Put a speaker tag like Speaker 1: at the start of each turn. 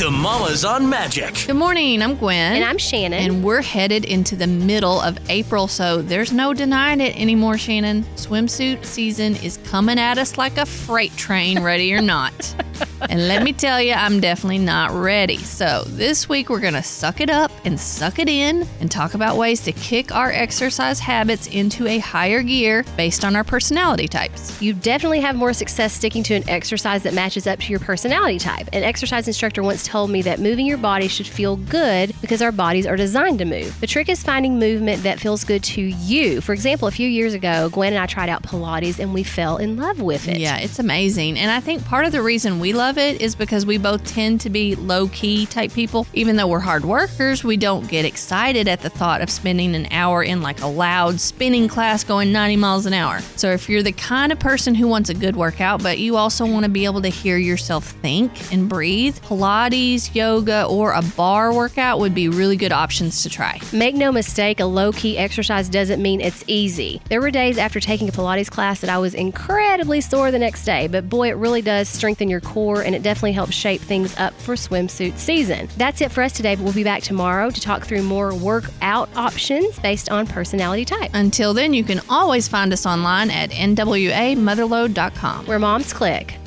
Speaker 1: The Mamas on Magic.
Speaker 2: Good morning, I'm Gwen.
Speaker 3: And I'm Shannon.
Speaker 2: And we're headed into the middle of April, so there's no denying it anymore, Shannon. Swimsuit season is coming at us like a freight train, ready or not. And let me tell you, I'm definitely not ready. So this week we're going to suck it up and suck it in and talk about ways to kick our exercise habits into a higher gear based on our personality types.
Speaker 3: You definitely have more success sticking to an exercise that matches up to your personality type. An exercise instructor once told me that moving your body should feel good because our bodies are designed to move. The trick is finding movement that feels good to you. For example, a few years ago, Gwen and I tried out Pilates and we fell in love with it.
Speaker 2: Yeah, it's amazing. And I think part of the reason we love it is because we both tend to be low-key type people. Even though we're hard workers, we don't get excited at the thought of spending an hour in like a loud spinning class going 90 miles an hour. So if you're the kind of person who wants a good workout, but you also want to be able to hear yourself think and breathe, Pilates, yoga, or a bar workout would be really good options to try.
Speaker 3: Make no mistake, a low-key exercise doesn't mean it's easy. There were days after taking a Pilates class that I was incredibly sore the next day, but boy, it really does strengthen your core and it definitely helps shape things up for swimsuit season. That's it for us today, but we'll be back tomorrow to talk through more workout options based on personality type.
Speaker 2: Until then, you can always find us online at nwamotherload.com.
Speaker 3: Where moms click.